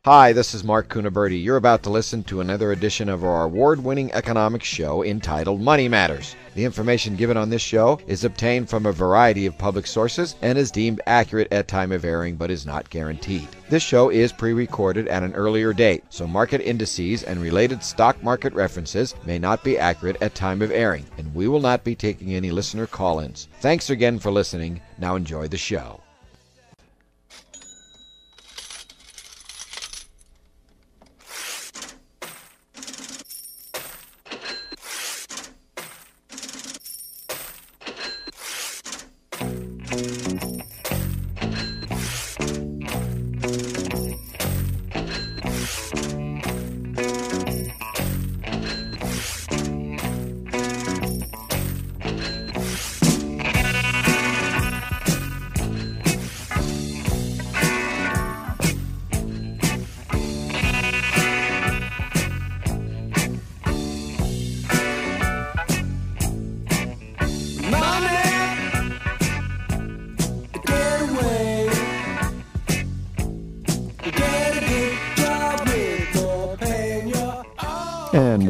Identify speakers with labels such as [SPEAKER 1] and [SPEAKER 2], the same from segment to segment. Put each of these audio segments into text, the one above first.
[SPEAKER 1] Hi, this is Mark Cunaberti. You're about to listen to another edition of our award-winning economics show entitled Money Matters. The information given on this show is obtained from a variety of public sources and is deemed accurate at time of airing, but is not guaranteed. This show is pre-recorded at an earlier date, so market indices and related stock market references may not be accurate at time of airing, and we will not be taking any listener call-ins. Thanks again for listening. Now enjoy the show.
[SPEAKER 2] And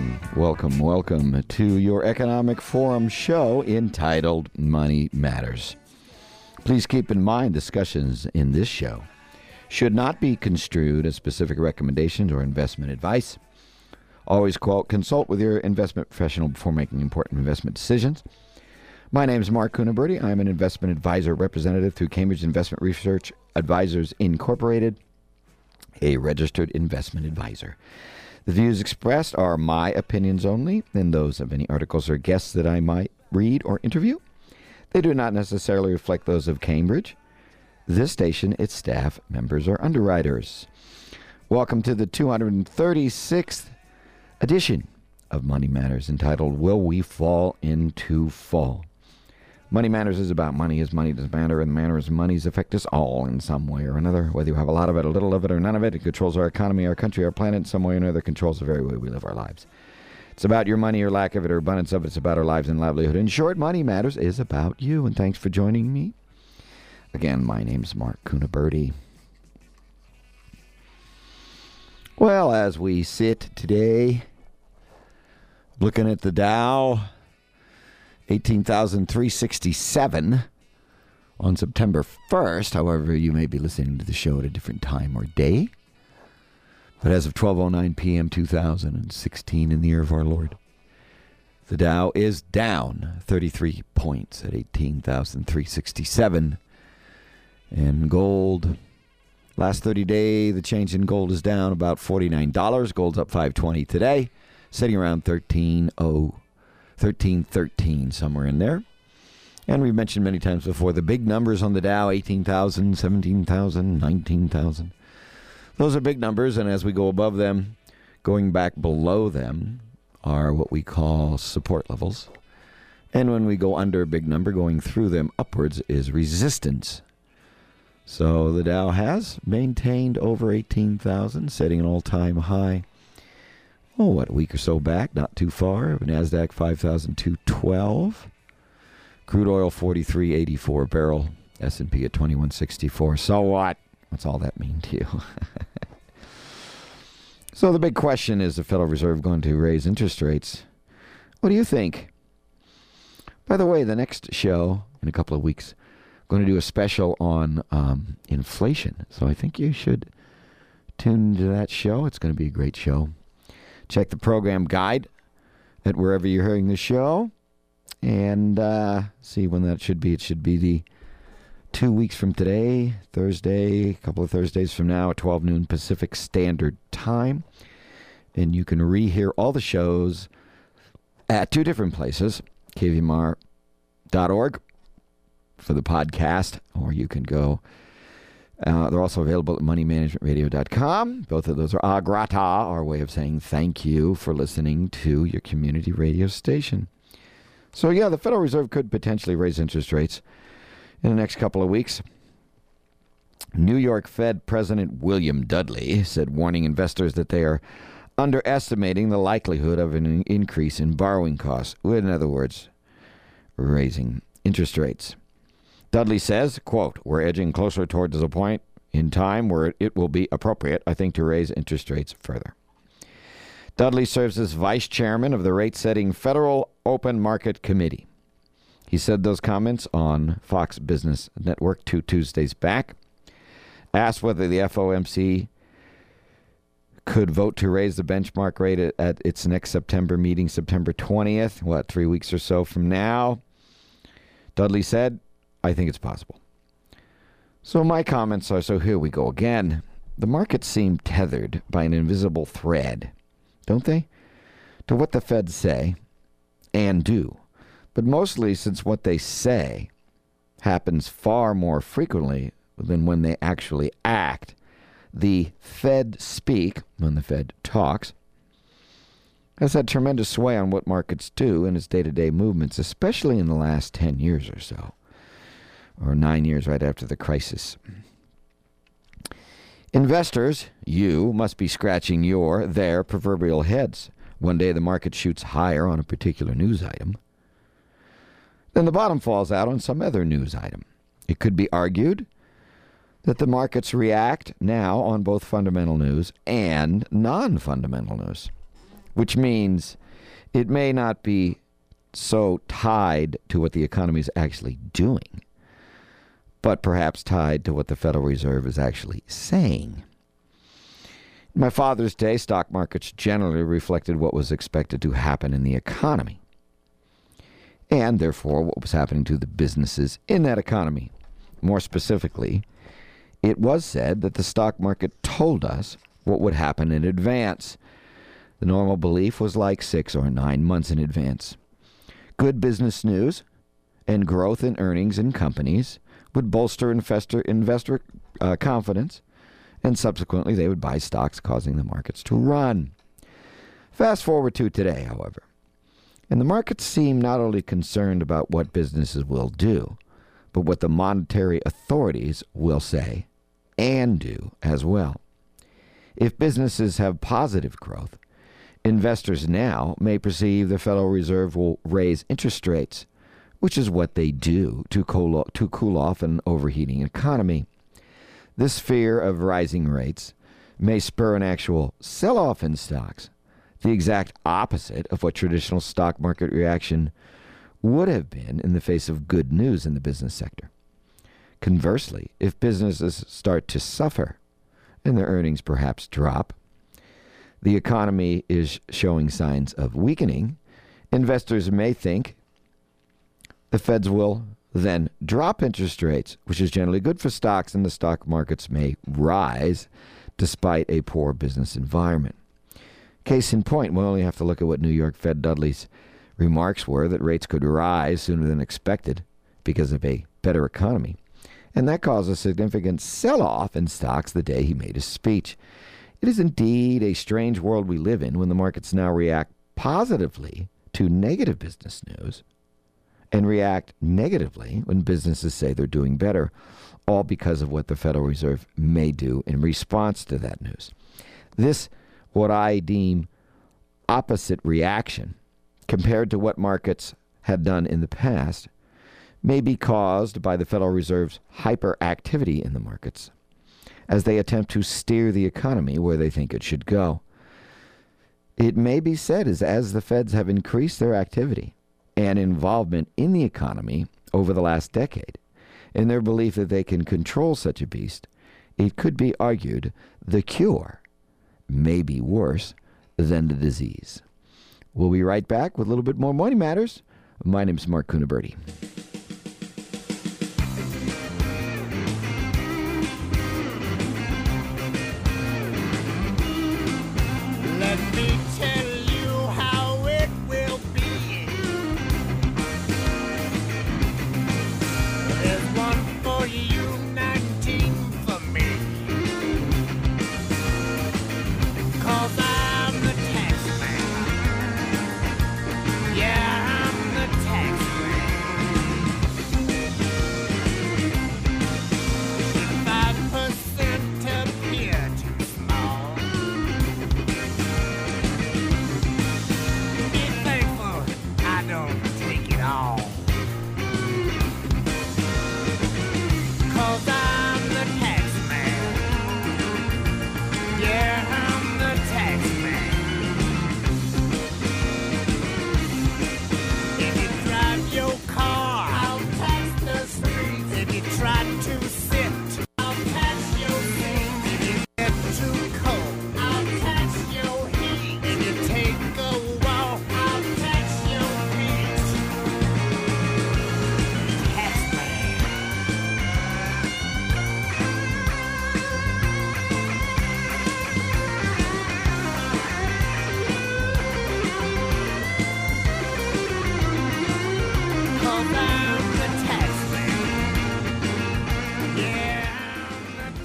[SPEAKER 2] welcome to your Economic Forum show entitled Money Matters. Please keep in mind discussions in this show should not be construed as specific recommendations or investment advice. Always consult with your investment professional before making important investment decisions. My name is Mark Cunaberti. I'm an investment advisor representative through Cambridge Investment Research Advisors Incorporated, a registered investment advisor. The views expressed are my opinions only and those of any articles or guests that I might read or interview. They do not necessarily reflect those of Cambridge, this station, its staff, members, or underwriters. Welcome to the 236th edition of Money Matters entitled, Will We Fall into Fall? Money Matters is about money as money does matter, and the matter is monies affect us all in some way or another. Whether you have a lot of it, a little of it, or none of it, it controls our economy, our country, our planet in some way or another. It controls the very way we live our lives. It's about your money or lack of it or abundance of it. It's about our lives and livelihood. In short, Money Matters is about you, and thanks for joining me. Again, my name's Mark Cunaberti. Well, as we sit today, looking at the Dow, 18,367 on September 1st. However, you may be listening to the show at a different time or day. But as of 12:09 p.m. 2016 in the year of our Lord, the Dow is down 33 points at 18,367. And gold, last 30-day, the change in gold is down about $49. Gold's up $5.20 today, sitting around $13.13, somewhere in there. And we've mentioned many times before, the big numbers on the Dow, 18,000, 17,000, 19,000. Those are big numbers, and as we go above them, going back below them are what we call support levels. And when we go under a big number, going through them upwards is resistance. So the Dow has maintained over 18,000, setting an all-time high. A week or so back, not too far. NASDAQ 5,212. Crude oil 43.84 a barrel. S&P at 21.64. So what? What's all that mean to you? So the big question, is the Federal Reserve going to raise interest rates? What do you think? By the way, the next show in a couple of weeks, I'm going to do a special on inflation. So I think you should tune into that show. It's going to be a great show. Check the program guide at wherever you're hearing the show and see when that should be. It should be the 2 weeks from today, Thursday, a couple of Thursdays from now at 12 noon Pacific Standard Time. And you can rehear all the shows at two different places, kvmr.org for the podcast, or you can go. They're also available at moneymanagementradio.com. Both of those are a grata, our way of saying thank you for listening to your community radio station. So, yeah, the Federal Reserve could potentially raise interest rates in the next couple of weeks. New York Fed President William Dudley said, warning investors that they are underestimating the likelihood of an increase in borrowing costs. In other words, raising interest rates. Dudley says, quote, "We're edging closer towards the point in time where it will be appropriate, I think, to raise interest rates further. Dudley serves as vice chairman of the rate-setting Federal Open Market Committee. He said those comments on Fox Business Network 2 Tuesdays back. Asked whether the FOMC could vote to raise the benchmark rate at its next September meeting, September 20th, 3 weeks or so from now, Dudley said, I think it's possible. So my comments are, so here we go again. The markets seem tethered by an invisible thread, don't they? To what the Feds say and do. But mostly since what they say happens far more frequently than when they actually act. The Fed speak, when the Fed talks, has had tremendous sway on what markets do in its day-to-day movements, especially in the last 10 years or so, or 9 years right after the crisis. Investors, you, must be scratching their proverbial heads. One day the market shoots higher on a particular news item. Then the bottom falls out on some other news item. It could be argued that the markets react now on both fundamental news and non-fundamental news, which means it may not be so tied to what the economy is actually doing, but perhaps tied to what the Federal Reserve is actually saying. In my father's day, stock markets generally reflected what was expected to happen in the economy, and therefore what was happening to the businesses in that economy. More specifically, it was said that the stock market told us what would happen in advance. The normal belief was like 6 or 9 months in advance. Good business news and growth in earnings in companies would bolster investor confidence, and subsequently they would buy stocks, causing the markets to run. Fast forward to today, however, and the markets seem not only concerned about what businesses will do, but what the monetary authorities will say and do as well. If businesses have positive growth, investors now may perceive the Federal Reserve will raise interest rates, which is what they do to cool off an overheating economy. This fear of rising rates may spur an actual sell-off in stocks, the exact opposite of what traditional stock market reaction would have been in the face of good news in the business sector. Conversely, if businesses start to suffer and their earnings perhaps drop, the economy is showing signs of weakening, investors may think the Feds will then drop interest rates, which is generally good for stocks, and the stock markets may rise despite a poor business environment. Case in point, we only have to look at what New York Fed Dudley's remarks were, that rates could rise sooner than expected because of a better economy. And that caused a significant sell-off in stocks the day he made his speech. It is indeed a strange world we live in when the markets now react positively to negative business news and react negatively when businesses say they're doing better, all because of what the Federal Reserve may do in response to that news. This, what I deem opposite reaction compared to what markets had done in the past, may be caused by the Federal Reserve's hyperactivity in the markets as they attempt to steer the economy where they think it should go. It may be said as the Feds have increased their activity and involvement in the economy over the last decade, in their belief that they can control such a beast, it could be argued the cure may be worse than the disease. We'll be right back with a little bit more Money Matters. My name is Mark Cunaberti.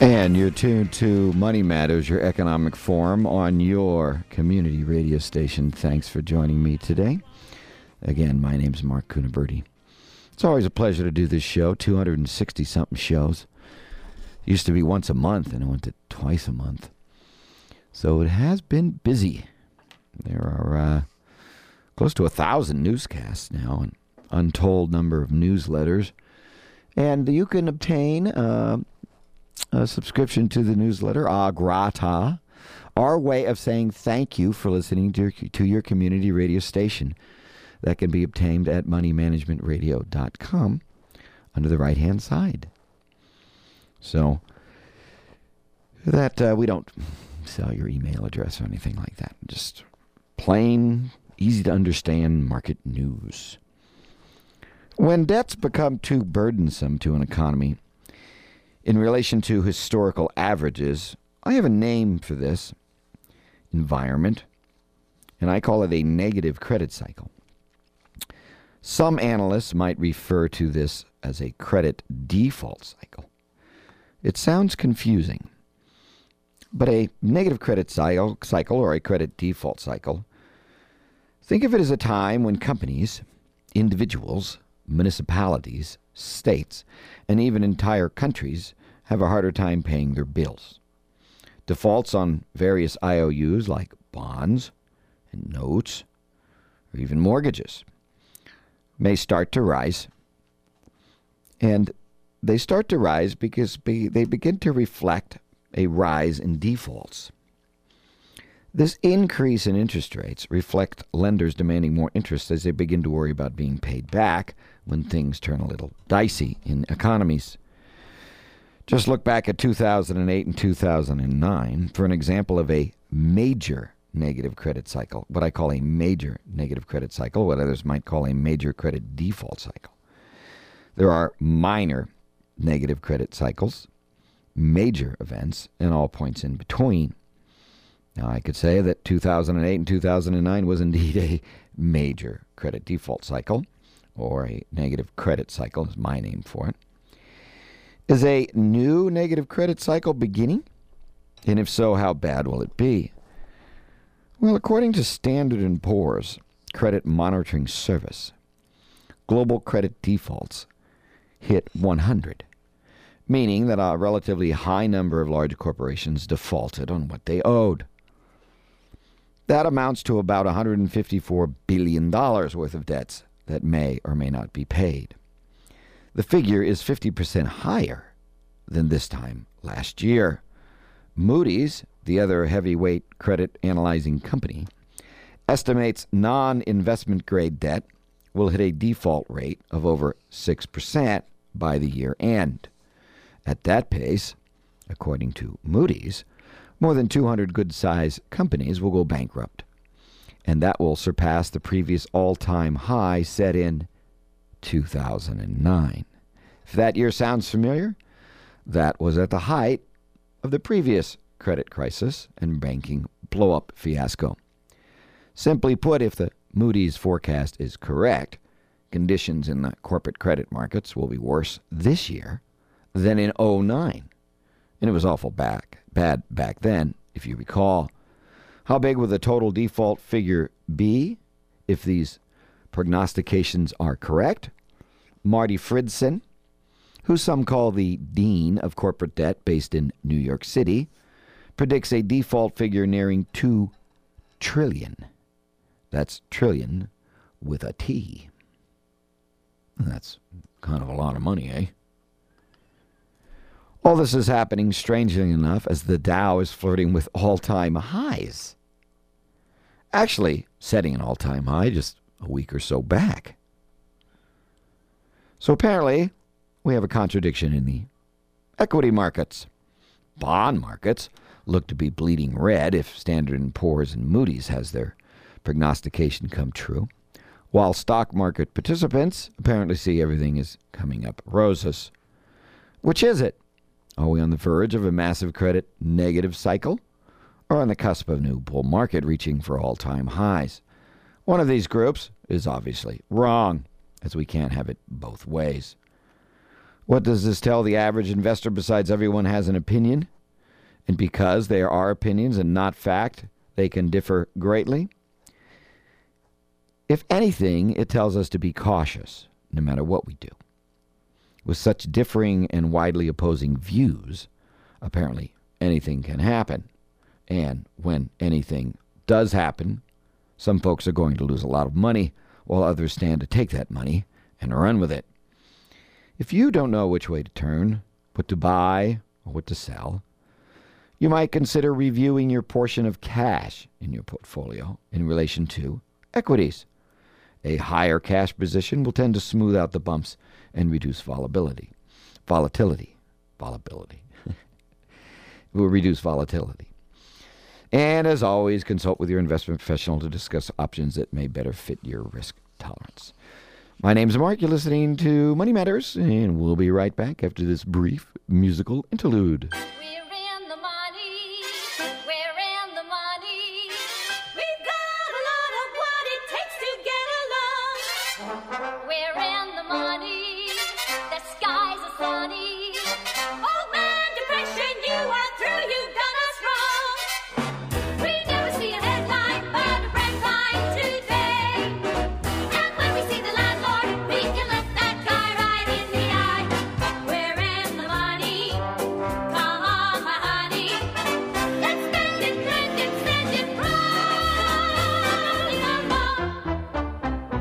[SPEAKER 2] And you're tuned to Money Matters, your economic forum on your community radio station. Thanks for joining me today. Again, my name's Mark Cunaberti. It's always a pleasure to do this show, 260-something shows. Used to be once a month, and I went to twice a month. So it has been busy. There are close to 1,000 newscasts now, an untold number of newsletters. And you can obtain a subscription to the newsletter, grata, our way of saying thank you for listening to your community radio station. That can be obtained at moneymanagementradio.com under the right-hand side. So that we don't sell your email address or anything like that. Just plain, easy-to-understand market news. When debts become too burdensome to an economy in relation to historical averages, I have a name for this environment, and I call it a negative credit cycle. Some analysts might refer to this as a credit default cycle. It sounds confusing, but a negative credit cycle or a credit default cycle, think of it as a time when companies, individuals, municipalities, states, and even entire countries have a harder time paying their bills. Defaults on various IOUs like bonds and notes or even mortgages may start to rise. And they start to rise because they begin to reflect a rise in defaults. This increase in interest rates reflect lenders demanding more interest as they begin to worry about being paid back when things turn a little dicey in economies. Just look back at 2008 and 2009 for an example of a major negative credit cycle, what I call a major negative credit cycle, what others might call a major credit default cycle. There are minor negative credit cycles, major events, and all points in between. Now, I could say that 2008 and 2009 was indeed a major credit default cycle, or a negative credit cycle is my name for it. Is a new negative credit cycle beginning? And if so, how bad will it be? Well, according to Standard & Poor's Credit Monitoring Service, global credit defaults hit 100, meaning that a relatively high number of large corporations defaulted on what they owed. That amounts to about $154 billion worth of debts that may or may not be paid. The figure is 50% higher than this time last year. Moody's, the other heavyweight credit analyzing company, estimates non-investment grade debt will hit a default rate of over 6% by the year end. At that pace, according to Moody's, more than 200 good-sized companies will go bankrupt, and that will surpass the previous all-time high set in 2009. If that year sounds familiar, that was at the height of the previous credit crisis and banking blow-up fiasco. Simply put, if the Moody's forecast is correct, conditions in the corporate credit markets will be worse this year than in 2009. And it was awful bad back then, if you recall. How big will the total default figure be if these prognostications are correct? Marty Fridson, who some call the Dean of Corporate Debt based in New York City, predicts a default figure nearing $2 trillion. That's trillion with a T. That's kind of a lot of money, eh? All this is happening, strangely enough, as the Dow is flirting with all-time highs. Actually, setting an all-time high just a week or so back. So apparently, we have a contradiction in the equity markets. Bond markets look to be bleeding red if Standard & Poor's and Moody's has their prognostication come true, while stock market participants apparently see everything is coming up roses. Which is it? Are we on the verge of a massive credit negative cycle, or on the cusp of a new bull market reaching for all-time highs? One of these groups is obviously wrong, as we can't have it both ways. What does this tell the average investor besides everyone has an opinion? And because there are opinions and not fact, they can differ greatly? If anything, it tells us to be cautious, no matter what we do. With such differing and widely opposing views, apparently anything can happen. And when anything does happen, some folks are going to lose a lot of money, while others stand to take that money and run with it. If you don't know which way to turn, what to buy, or what to sell, you might consider reviewing your portion of cash in your portfolio in relation to equities. A higher cash position will tend to smooth out the bumps and reduce volatility. It will reduce volatility. And as always, consult with your investment professional to discuss options that may better fit your risk tolerance. My name's Mark. You're listening to Money Matters, and we'll be right back after this brief musical interlude.
[SPEAKER 3] We're in the money. We're in the money. We've got a lot of what it takes to get along. We're in the money. The skies are sunny. Old man depression, you are through. You've done us wrong. We never see a headline, but a red line today. And when we see the landlord, we can look that guy right in the eye. We're in the money. Come on, my honey. Let's spend it, blend it, spend it, rolling along.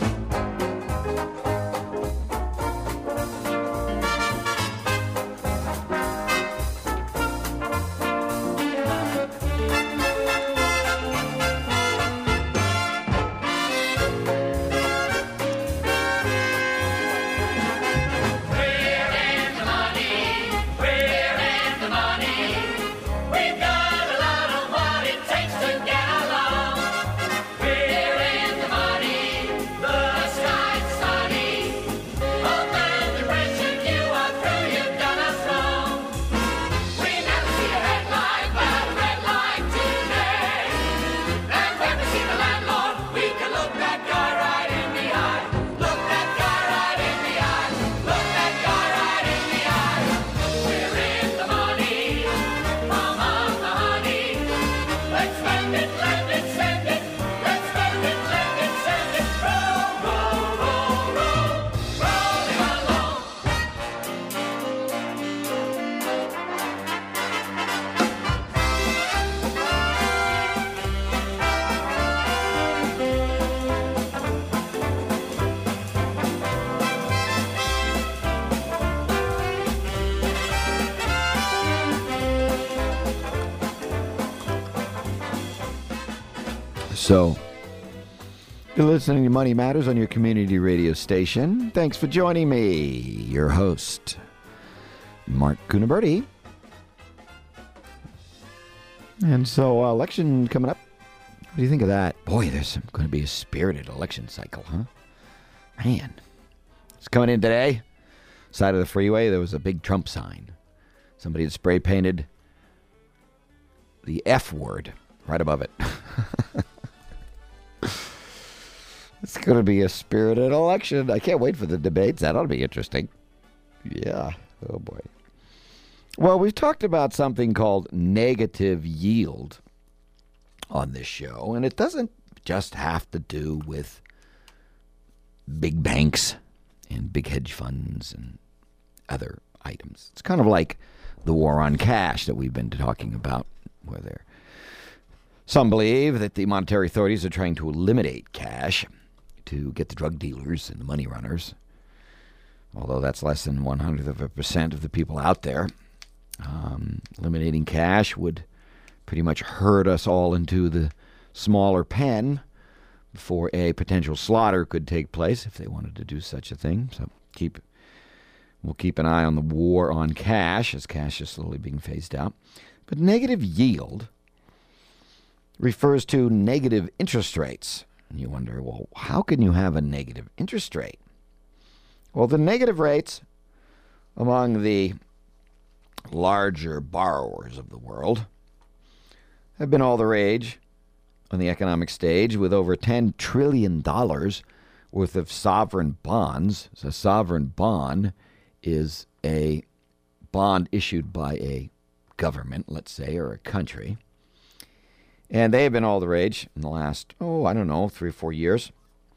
[SPEAKER 3] We've got a lot of what it takes to get along. We're in the money. The sky's sunny. Old man depression, you are through. You've done us wrong. We never see a headline, but a red line today. And when we see the landlord, we can look that guy right in the eye. Look that guy right in the eye. Look that guy right in the eye. We're in the money. Come on, the honey. Let's spend it, lend it, send it. Let's spend it, lend it, send it. Roll, roll, roll, roll. Rolling along.
[SPEAKER 2] So, you're listening to Money Matters on your community radio station. Thanks for joining me, your host, Mark Cunaberti. And so, election coming up. What do you think of that? Boy, there's going to be a spirited election cycle, huh? Man, it's coming in today. Side of the freeway, there was a big Trump sign. Somebody had spray painted the F word right above it. It's going to be a spirited election. I can't wait for the debates. That ought to be interesting. Yeah. Oh, boy. Well, we've talked about something called negative yield on this show, and it doesn't just have to do with big banks and big hedge funds and other items. It's kind of like the war on cash that we've been talking about, where some believe that the monetary authorities are trying to eliminate cash to get the drug dealers and the money runners, although that's less than 0.01% of the people out there. Eliminating cash would pretty much herd us all into the smaller pen before a potential slaughter could take place if they wanted to do such a thing. So we'll keep an eye on the war on cash as cash is slowly being phased out. But negative yield refers to negative interest rates. And you wonder, well, how can you have a negative interest rate? Well, the negative rates among the larger borrowers of the world have been all the rage on the economic stage, with over $10 trillion worth of sovereign bonds. So a sovereign bond is a bond issued by a government, let's say, or a country. And they have been all the rage in the last, 3 or 4 years.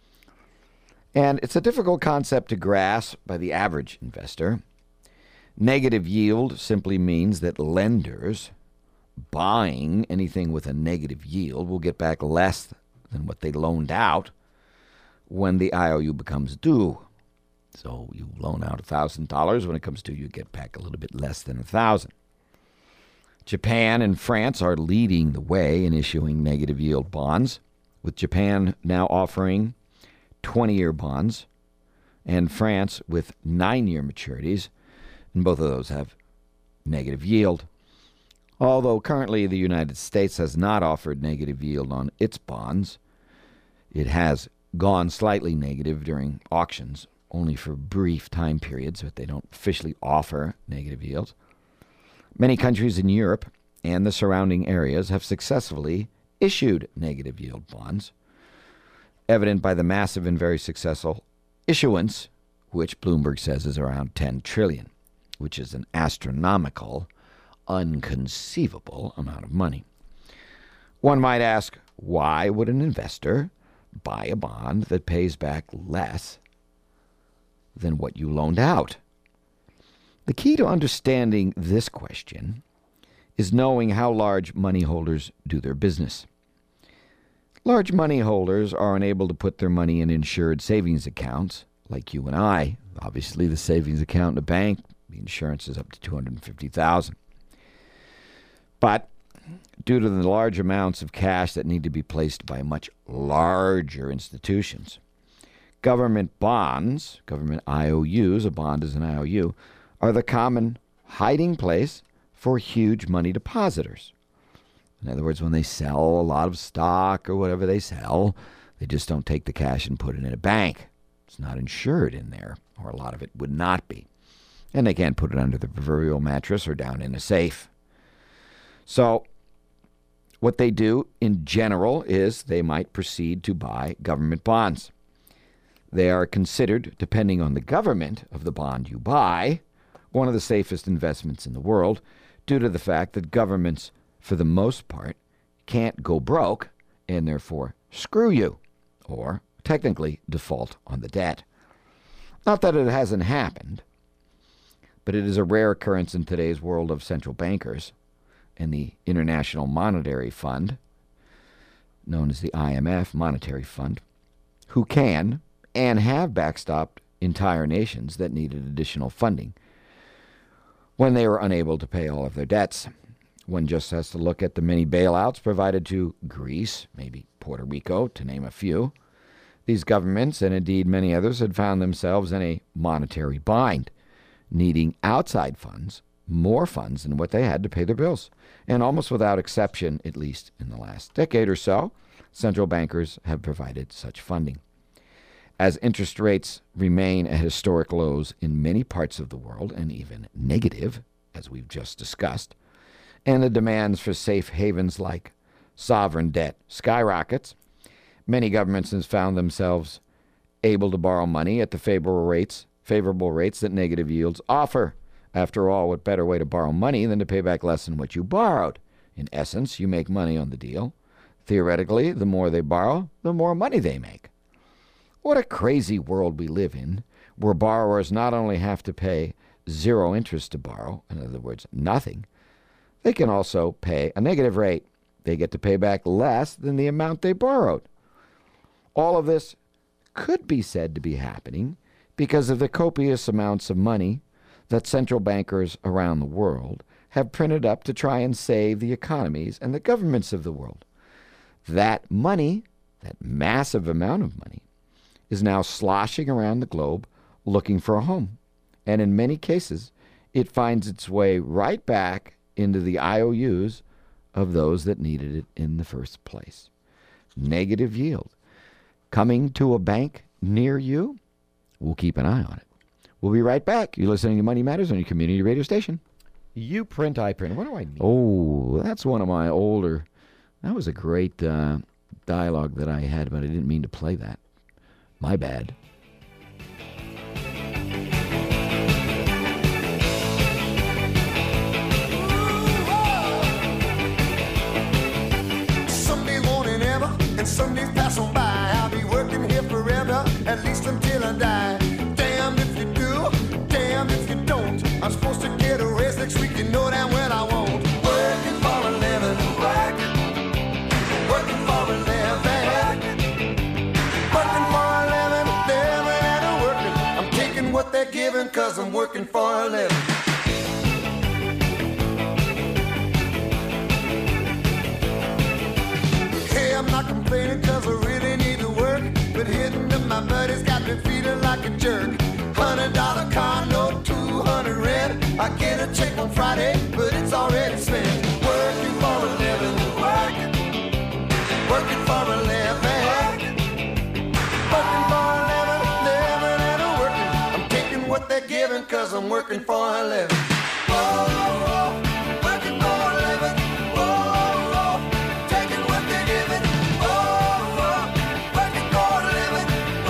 [SPEAKER 2] And it's a difficult concept to grasp by the average investor. Negative yield simply means that lenders buying anything with a negative yield will get back less than what they loaned out when the IOU becomes due. So you loan out $1,000. When it comes due, you get back a little bit less than $1,000. Japan and France are leading the way in issuing negative yield bonds, with Japan now offering 20-year bonds and France with 9-year maturities, and both of those have negative yield. Although currently the United States has not offered negative yield on its bonds, it has gone slightly negative during auctions, only for brief time periods, but they don't officially offer negative yields. Many countries in Europe and the surrounding areas have successfully issued negative yield bonds, evident by the massive and very successful issuance, which Bloomberg says is around $10 trillion, which is an astronomical, inconceivable amount of money. One might ask, why would an investor buy a bond that pays back less than what you loaned out? The key to understanding this question is knowing how large money holders do their business. Large money holders are unable to put their money in insured savings accounts, like you and I. Obviously, the savings account in a bank, the insurance is up to $250,000. But due to the large amounts of cash that need to be placed by much larger institutions, government bonds, government IOUs, a bond is an IOU, are the common hiding place for huge money depositors. In other words, when they sell a lot of stock or whatever they sell, they just don't take the cash and put it in a bank. It's not insured in there, or a lot of it would not be. And they can't put it under the proverbial mattress or down in a safe. So what they do in general is they might proceed to buy government bonds. They are considered, depending on the government of the bond you buy, one of the safest investments in the world, due to the fact that governments, for the most part, can't go broke and therefore screw you, or technically default on the debt. Not that it hasn't happened, but it is a rare occurrence in today's world of central bankers and the International Monetary Fund, known as the IMF Monetary Fund, who can and have backstopped entire nations that needed additional funding when they were unable to pay all of their debts. One just has to look at the many bailouts provided to Greece, maybe Puerto Rico, to name a few. These governments, and indeed many others, had found themselves in a monetary bind, needing outside funds, more funds than what they had to pay their bills. And almost without exception, at least in the last decade or so, central bankers have provided such funding. As interest rates remain at historic lows in many parts of the world, and even negative, as we've just discussed, and the demands for safe havens like sovereign debt skyrockets, many governments have found themselves able to borrow money at the favorable rates that negative yields offer. After all, what better way to borrow money than to pay back less than what you borrowed? In essence, you make money on the deal. Theoretically, the more they borrow, the more money they make. What a crazy world we live in, where borrowers not only have to pay zero interest to borrow, in other words, nothing, they can also pay a negative rate. They get to pay back less than the amount they borrowed. All of this could be said to be happening because of the copious amounts of money that central bankers around the world have printed up to try and save the economies and the governments of the world. That money, that massive amount of money, is now sloshing around the globe looking for a home. And in many cases, it finds its way right back into the IOUs of those that needed it in the first place. Negative yield. Coming to a bank near you? We'll keep an eye on it. We'll be right back. You're listening to Money Matters on your community radio station.
[SPEAKER 1] You print, I print. What do I mean?
[SPEAKER 2] Oh, that's one of my older... That was a great dialogue that I had, but I didn't mean to play that. My bad.
[SPEAKER 4] 'cause I'm working for a living. Hey, I'm not complaining 'cause I really need to work, but hitting up my buddies got me feeling like a jerk. $100 car note, 200 rent. I get a check on Friday, but it's already spent. Working for a living, working for a living, working for a living, living and a working. I'm taking what they're giving 'cause I'm working for a living. Whoa, working for a living. Whoa, taking what they're giving. Whoa, working for a living.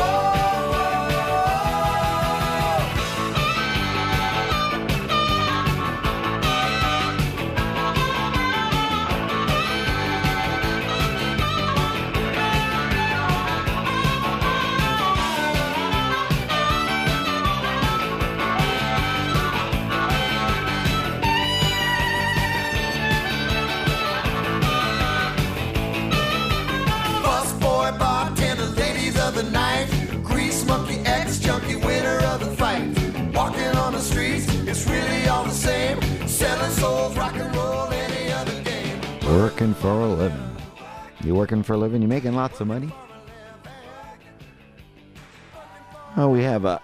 [SPEAKER 4] Busboy, bartender, ladies of the night, grease monkey, ex-junkie, winner of the fight. Walking on the streets, it's really all the same. Selling souls, rock and roll, any other game.
[SPEAKER 2] Working for a living. You working for a living? You making lots of money? Oh, we have a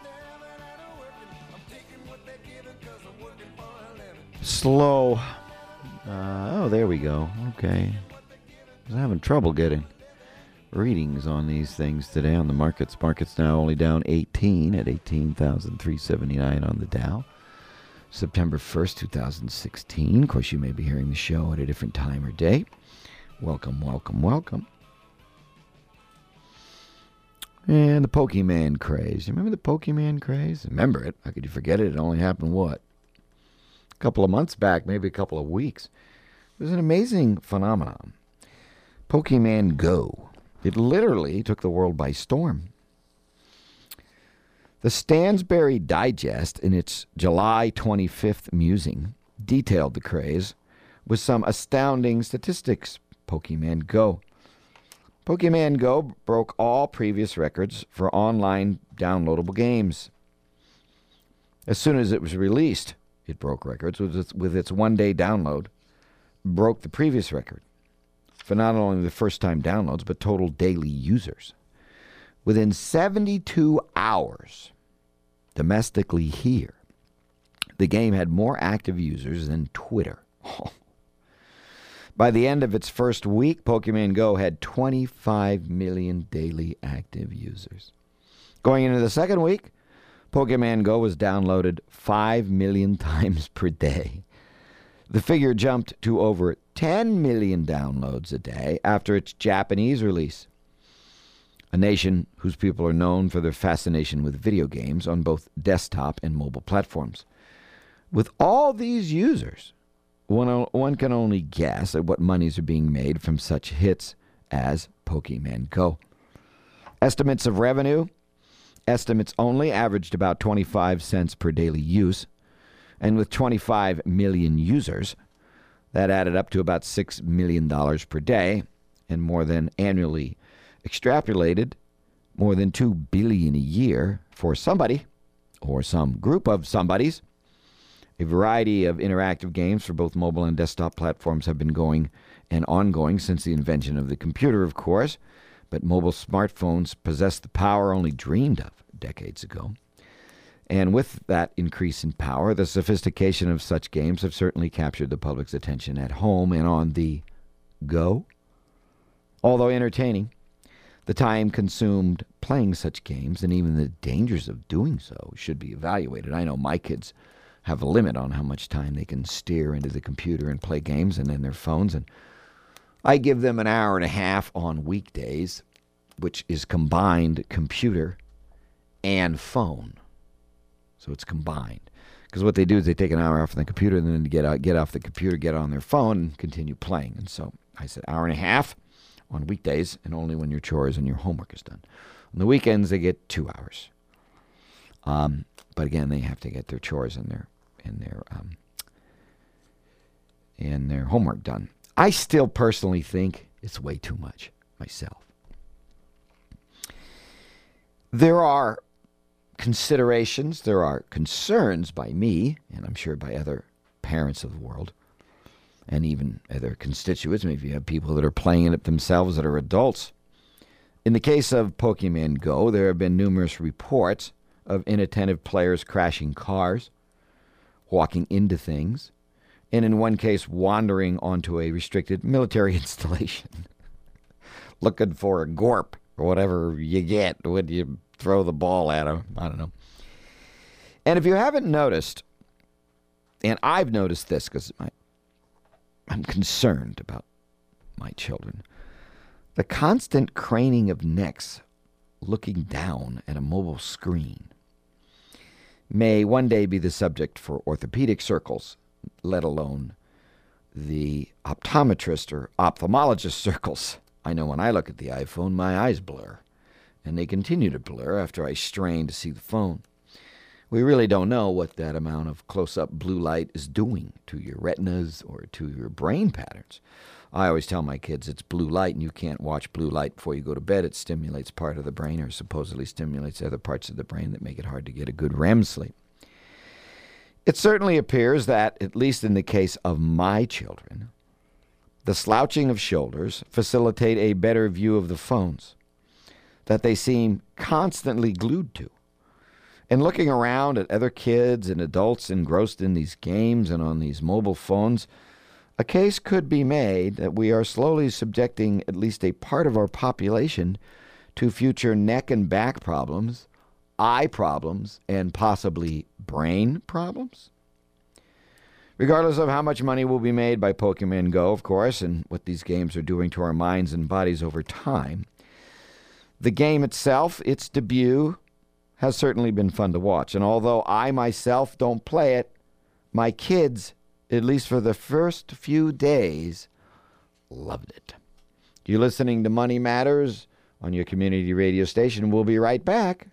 [SPEAKER 2] slow. Oh, there we go. Okay. I was having trouble getting readings on these things today on the markets. Markets now only down 18 at 18,379 on the Dow. September 1st, 2016. Of course, you may be hearing the show at a different time or day. Welcome, welcome, welcome. And the Pokemon craze. You remember the Pokemon craze? Remember it. How could you forget it? It only happened, what? A couple of months back, maybe a couple of weeks. It was an amazing phenomenon. Pokemon Go. It literally took the world by storm. The Stansberry Digest, in its July 25th musing, detailed the craze with some astounding statistics. Pokemon Go. Pokemon Go broke all previous records for online downloadable games. As soon as it was released, it broke records with its one-day download, broke the previous record for not only the first-time downloads, but total daily users. Within 72 hours, domestically here, the game had more active users than Twitter. By the end of its first week, Pokemon Go had 25 million daily active users. Going into the second week, Pokemon Go was downloaded 5 million times per day. The figure jumped to over 10 million downloads a day after its Japanese release. A nation whose people are known for their fascination with video games on both desktop and mobile platforms. With all these users, one can only guess at what monies are being made from such hits as Pokemon Go. Estimates of revenue, estimates only, averaged about 25 cents per daily use. And with 25 million users, that added up to about $6 million per day, and more than annually extrapolated, more than $2 billion a year for somebody, or some group of somebodies. A variety of interactive games for both mobile and desktop platforms have been going and ongoing since the invention of the computer, of course, but mobile smartphones possess the power only dreamed of decades ago. And with that increase in power, the sophistication of such games have certainly captured the public's attention at home and on the go. Although entertaining, the time consumed playing such games and even the dangers of doing so should be evaluated. I know my kids have a limit on how much time they can steer into the computer and play games and in their phones, and I give them an hour and a half on weekdays, which is combined computer and phone. So it's combined. Because what they do is they take an hour off the computer and then get off the computer, get on their phone, and continue playing. And so I said hour and a half on weekdays, and only when your chores and your homework is done. On the weekends, they get 2 hours. But again, they have to get their chores and their homework done. I still personally think it's way too much myself. There are considerations, there are concerns by me, and I'm sure by other parents of the world, and even other constituents. Maybe you have people that are playing it themselves that are adults. In the case of Pokemon Go, there have been numerous reports of inattentive players crashing cars, walking into things, and in one case wandering onto a restricted military installation, looking for a gorp or whatever you get when you throw the ball at them. I don't know. And if you haven't noticed, and I've noticed this because I'm concerned about my children, the constant craning of necks looking down at a mobile screen may one day be the subject for orthopedic circles, let alone the optometrist or ophthalmologist circles. I know when I look at the iPhone, my eyes blur, and they continue to blur after I strain to see the phone. We really don't know what that amount of close-up blue light is doing to your retinas or to your brain patterns. I always tell my kids it's blue light, and you can't watch blue light before you go to bed. It stimulates part of the brain, or supposedly stimulates other parts of the brain that make it hard to get a good REM sleep. It certainly appears that, at least in the case of my children, the slouching of shoulders facilitate a better view of the phones that they seem constantly glued to. And looking around at other kids and adults engrossed in these games and on these mobile phones, a case could be made that we are slowly subjecting at least a part of our population to future neck and back problems, eye problems, and possibly brain problems. Regardless of how much money will be made by Pokemon Go, of course, and what these games are doing to our minds and bodies over time, the game itself, its debut, has certainly been fun to watch. And although I myself don't play it, my kids, at least for the first few days, loved it. You're listening to Money Matters on your community radio station. We'll be right back.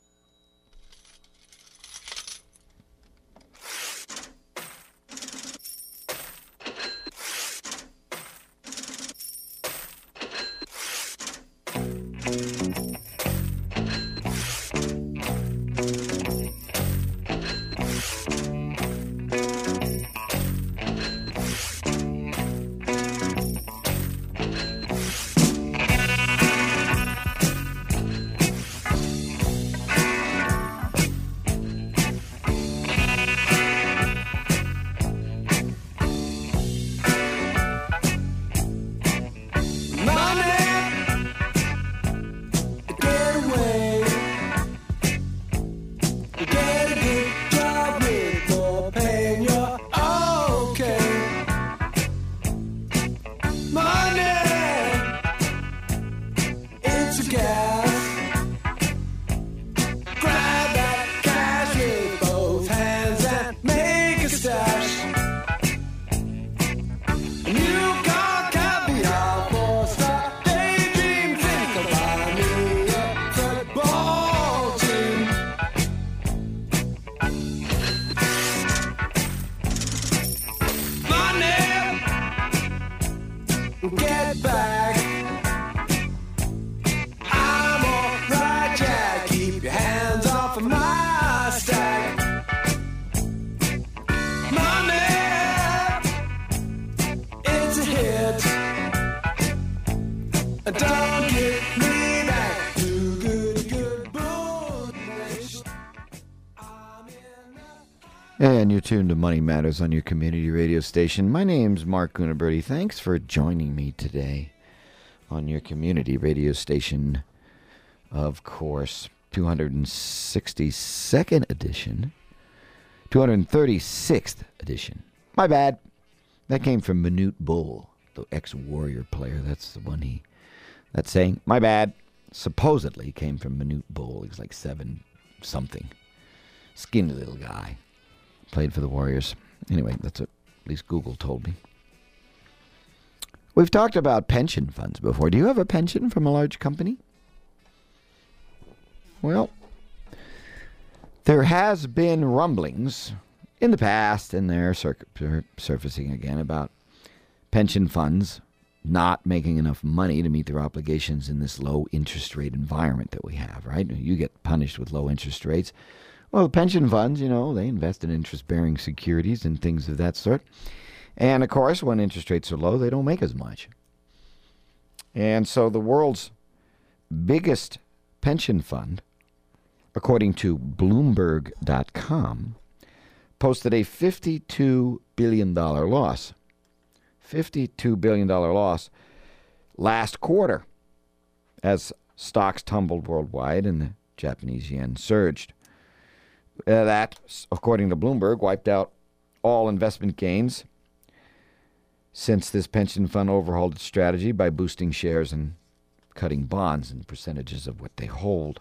[SPEAKER 2] And you're tuned to Money Matters on your community radio station. My name's Mark Cunaberti. Thanks for joining me today on your community radio station. Of course, 266th edition. 236th edition. My bad. That came from Manute Bull, the ex-Warrior player. That's the one that saying, my bad, supposedly came from Manute Bull. He was like 7-something. Skinny little guy. Played for the Warriors. Anyway, that's what at least Google told me. We've talked about pension funds before. Do you have a pension from a large company? Well, there has been rumblings in the past, and they're surfacing again, about pension funds not making enough money to meet their obligations in this low interest rate environment that we have, right? You get punished with low interest rates. Well, the pension funds, they invest in interest-bearing securities and things of that sort. And, of course, when interest rates are low, they don't make as much. And so the world's biggest pension fund, according to Bloomberg.com, posted a $52 billion loss. $52 billion loss last quarter as stocks tumbled worldwide and the Japanese yen surged. That, according to Bloomberg, wiped out all investment gains since this pension fund overhauled its strategy by boosting shares and cutting bonds and percentages of what they hold.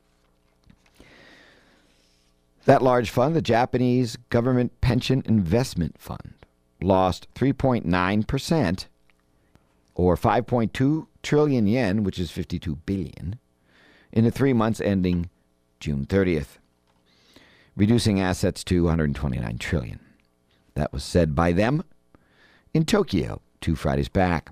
[SPEAKER 2] That large fund, the Japanese Government Pension Investment Fund, lost 3.9%, or 5.2 trillion yen, which is 52 billion, in the 3 months ending June 30th, reducing assets to 129 trillion. That was said by them in Tokyo 2 Fridays back.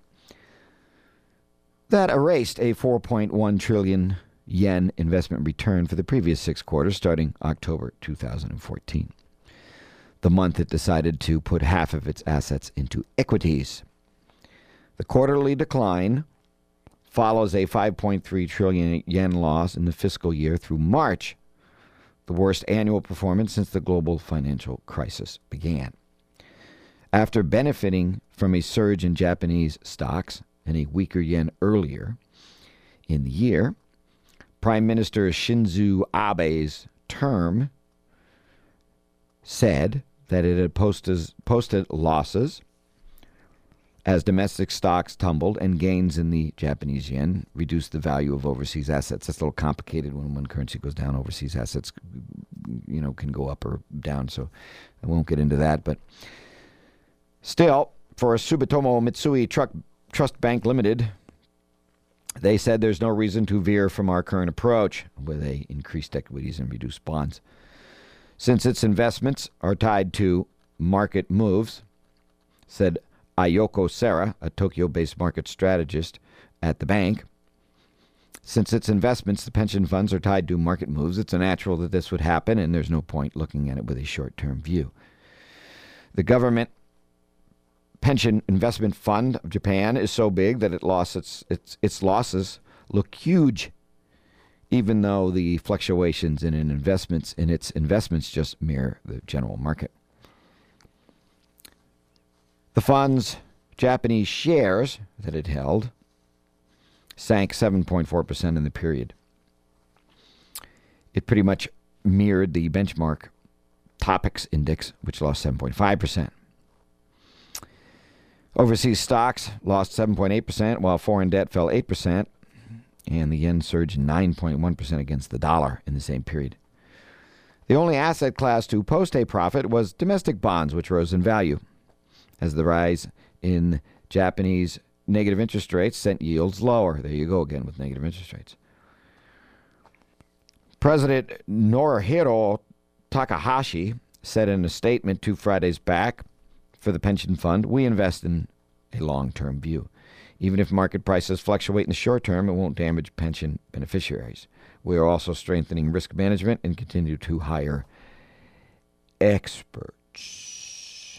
[SPEAKER 2] That erased a 4.1 trillion yen investment return for the previous 6 quarters starting October 2014. The month it decided to put half of its assets into equities. The quarterly decline follows a 5.3 trillion yen loss in the fiscal year through March, the worst annual performance since the global financial crisis began. After benefiting from a surge in Japanese stocks and a weaker yen earlier in the year, Prime Minister Shinzo Abe's term said that it had posted losses as domestic stocks tumbled and gains in the Japanese yen reduced the value of overseas assets. That's a little complicated when one currency goes down. Overseas assets, can go up or down, so I won't get into that. But still, for Sumitomo Mitsui Trust Bank Limited, they said there's no reason to veer from our current approach with increased equities and reduced bonds. Since its investments are tied to market moves, said Ayoko Sera, a Tokyo-based market strategist at the bank, since its investments, the pension funds, are tied to market moves, it's natural that this would happen, and there's no point looking at it with a short-term view. The government pension investment fund of Japan is so big that its losses look huge, even though the fluctuations in its investments just mirror the general market. The fund's Japanese shares that it held sank 7.4% in the period. It pretty much mirrored the benchmark Topix index, which lost 7.5%. Overseas stocks lost 7.8%, while foreign debt fell 8%, and the yen surged 9.1% against the dollar in the same period. The only asset class to post a profit was domestic bonds, which rose in value, as the rise in Japanese negative interest rates sent yields lower. There you go again with negative interest rates. President Norihiro Takahashi said in a statement 2 Fridays back, for the pension fund, we invest in a long-term view. Even if market prices fluctuate in the short term, it won't damage pension beneficiaries. We are also strengthening risk management and continue to hire experts.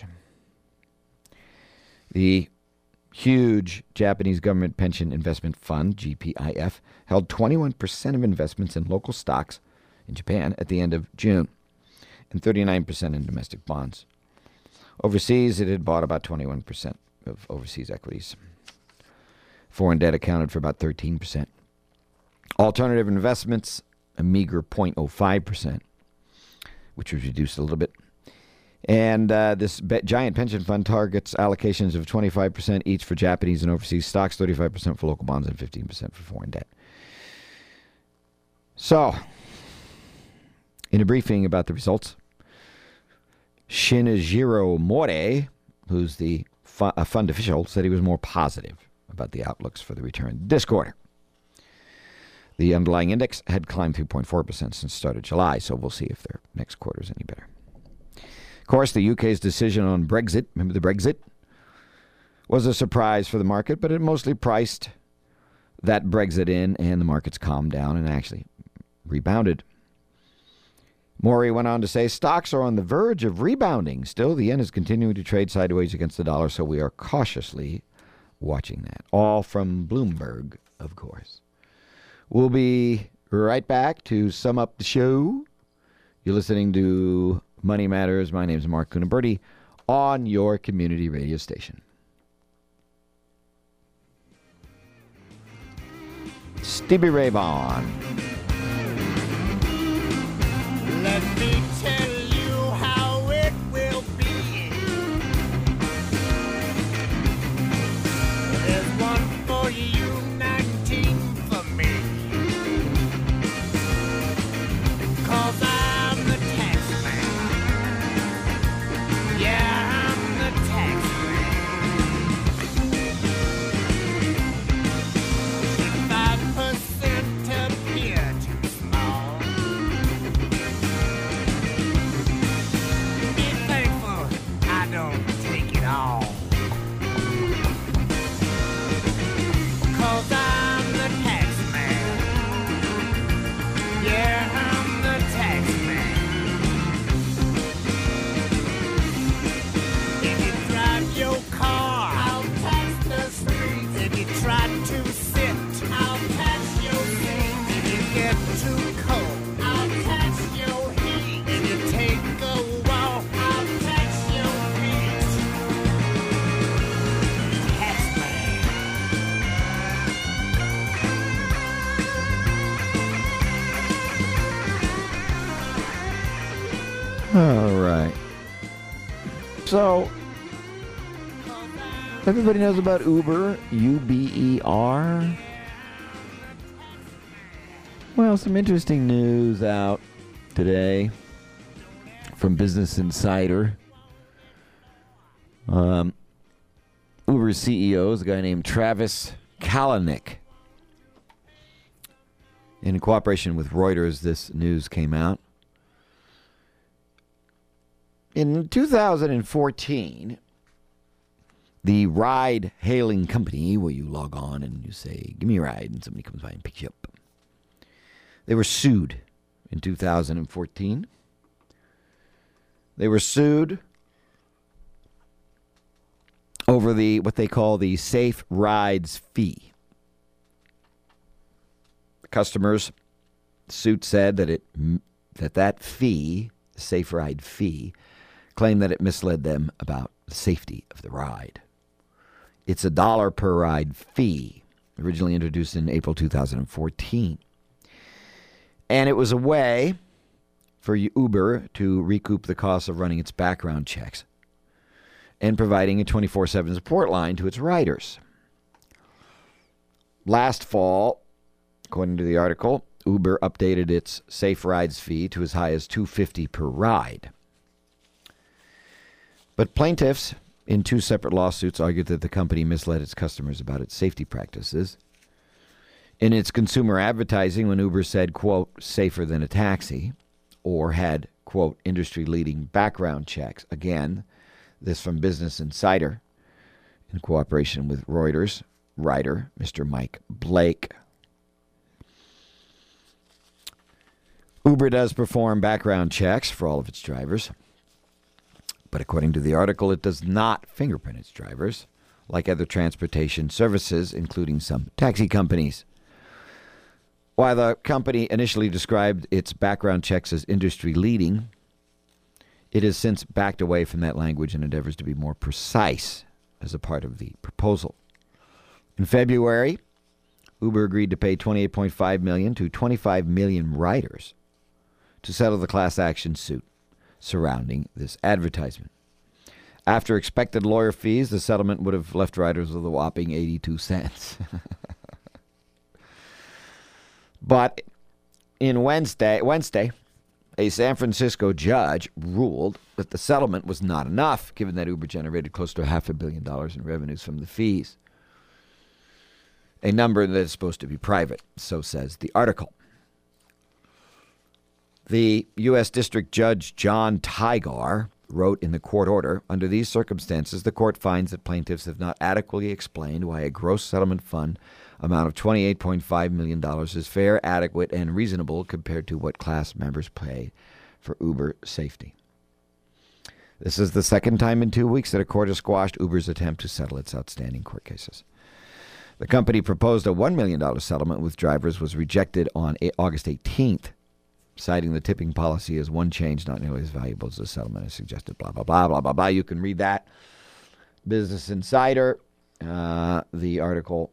[SPEAKER 2] The huge Japanese Government Pension Investment Fund, GPIF, held 21% of investments in local stocks in Japan at the end of June and 39% in domestic bonds. Overseas, it had bought about 21% of overseas equities. Foreign debt accounted for about 13%. Alternative investments, a meager 0.05%, which was reduced a little bit. And this giant pension fund targets allocations of 25% each for Japanese and overseas stocks, 35% for local bonds, and 15% for foreign debt. So, in a briefing about the results, Shinichiro Mori, who's the fund official, said he was more positive about the outlooks for the return this quarter. The underlying index had climbed 3.4% since the start of July, so we'll see if their next quarter is any better. Of course, the UK's decision on Brexit, remember the Brexit, was a surprise for the market, but it mostly priced that Brexit in, and the markets calmed down and actually rebounded. Maury went on to say, stocks are on the verge of rebounding. Still, the yen is continuing to trade sideways against the dollar, so we are cautiously watching that. All from Bloomberg, of course. We'll be right back to sum up the show. You're listening to Money Matters. My name is Mark Cunaberti on your community radio station. Stevie Ray Vaughan.
[SPEAKER 5] Let me tell you how it will be. There's one for you, 19 for me. 'Cause I'm the tax man. Yeah, I'm the tax man. 5% appear too small. Be thankful I don't take it all. 'Cause I'm the tax man. Yeah, I'm the tax man. If you drive your car, I'll tax the street. If you try to sit, I'll tax your seat. If you get too cold, I'll tax your heat. If you take a walk, I'll tax your feet. Tax man.
[SPEAKER 2] All right. So, everybody knows about Uber, U-B-E-R. Well, some interesting news out today from Business Insider. Uber's CEO is a guy named Travis Kalanick. In cooperation with Reuters, this news came out. In 2014, the ride-hailing company, where you log on and you say, give me a ride, and somebody comes by and picks you up, they were sued in 2014. They were sued over what they call the Safe Rides fee. The customers' suit said that that fee, the Safe Ride fee, claimed that it misled them about the safety of the ride. It's $1 per ride fee, originally introduced in April 2014. And it was a way for Uber to recoup the cost of running its background checks and providing a 24/7 support line to its riders. Last fall, according to the article, Uber updated its Safe Rides fee to as high as $2.50 per ride. But plaintiffs in two separate lawsuits argued that the company misled its customers about its safety practices. In its consumer advertising, when Uber said, quote, safer than a taxi, or had, quote, industry-leading background checks, again, this from Business Insider, in cooperation with Reuters, writer Mr. Mike Blake. Uber does perform background checks for all of its drivers. But according to the article, it does not fingerprint its drivers, like other transportation services, including some taxi companies. While the company initially described its background checks as industry-leading, it has since backed away from that language and endeavors to be more precise as a part of the proposal. In February, Uber agreed to pay $28.5 million to 25 million riders to settle the class action suit surrounding this advertisement. After expected lawyer fees, the settlement would have left riders with a whopping 82 cents. But in Wednesday, a San Francisco judge ruled that the settlement was not enough, given that Uber generated close to $500 million in revenues from the fees. A number that is supposed to be private, so says the article. The U.S. District Judge John Tigar wrote in the court order, under these circumstances, the court finds that plaintiffs have not adequately explained why a gross settlement fund amount of $28.5 million is fair, adequate, and reasonable compared to what class members pay for Uber safety. This is the second time in 2 weeks that a court has squashed Uber's attempt to settle its outstanding court cases. The company proposed a $1 million settlement with drivers was rejected on August 18th, citing the tipping policy as one change not nearly as valuable as the settlement has suggested, blah, blah, blah, blah, blah, blah. You can read that. Business Insider, the article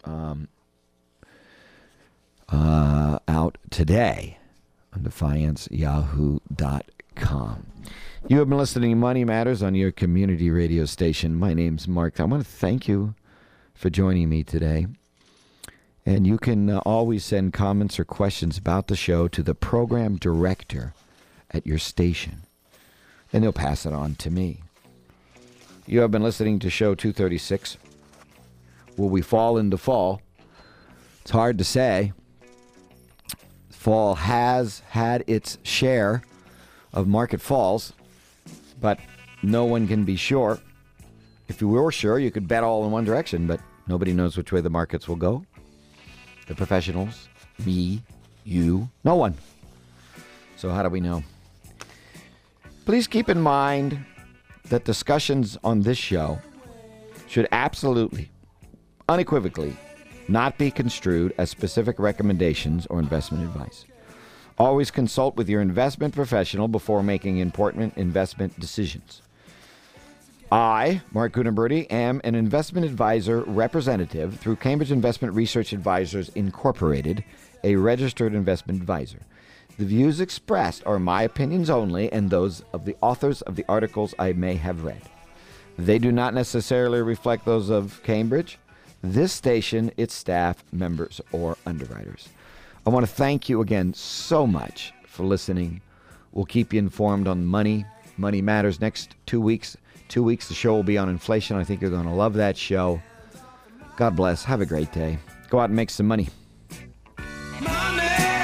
[SPEAKER 2] out today on DefianceYahoo.com. You have been listening to Money Matters on your community radio station. My name's Mark. I want to thank you for joining me today. And you can always send comments or questions about the show to the program director at your station, and they'll pass it on to me. You have been listening to show 236. Will we fall into fall? It's hard to say. Fall has had its share of market falls, but no one can be sure. If you were sure, you could bet all in one direction, but nobody knows which way the markets will go. The professionals, me, you, no one. So how do we know? Please keep in mind that discussions on this show should absolutely, unequivocally, not be construed as specific recommendations or investment advice. Always consult with your investment professional before making important investment decisions. I, Mark Kudenberty, am an investment advisor representative through Cambridge Investment Research Advisors, Incorporated, a registered investment advisor. The views expressed are my opinions only and those of the authors of the articles I may have read. They do not necessarily reflect those of Cambridge, this station, its staff, members, or underwriters. I want to thank you again so much for listening. We'll keep you informed on Money Matters next 2 weeks. 2 weeks, the show will be on inflation. I think you're going to love that show. God bless. Have a great day. Go out and make some money.
[SPEAKER 4] Money,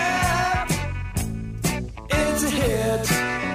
[SPEAKER 4] it's a hit.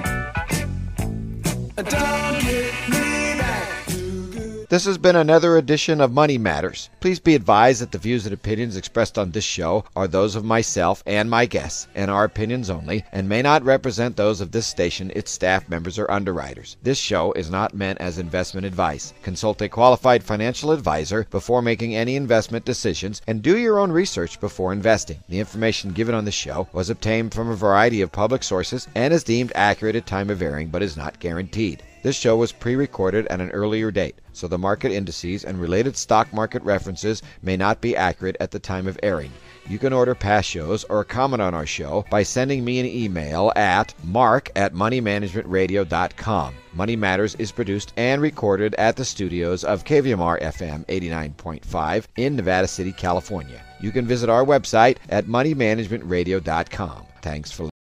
[SPEAKER 4] Don't get me back too good.
[SPEAKER 1] This has been another edition of Money Matters. Please be advised that the views and opinions expressed on this show are those of myself and my guests, and are opinions only, and may not represent those of this station, its staff members, or underwriters. This show is not meant as investment advice. Consult a qualified financial advisor before making any investment decisions, and do your own research before investing. The information given on this show was obtained from a variety of public sources and is deemed accurate at time of airing, but is not guaranteed. This show was pre-recorded at an earlier date, so the market indices and related stock market references may not be accurate at the time of airing. You can order past shows or comment on our show by sending me an email at mark@moneymanagementradio.com. Money Matters is produced and recorded at the studios of KVMR FM 89.5 in Nevada City, California. You can visit our website at moneymanagementradio.com. Thanks for listening.